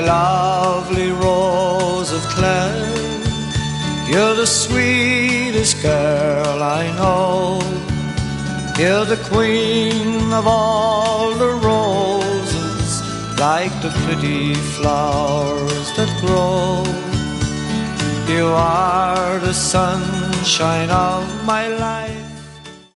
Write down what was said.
lovely Rose of Clare, you're the sweetest girl I know. You're the queen of all the roses, like the pretty flowers that grow. You are the sunshine of my life.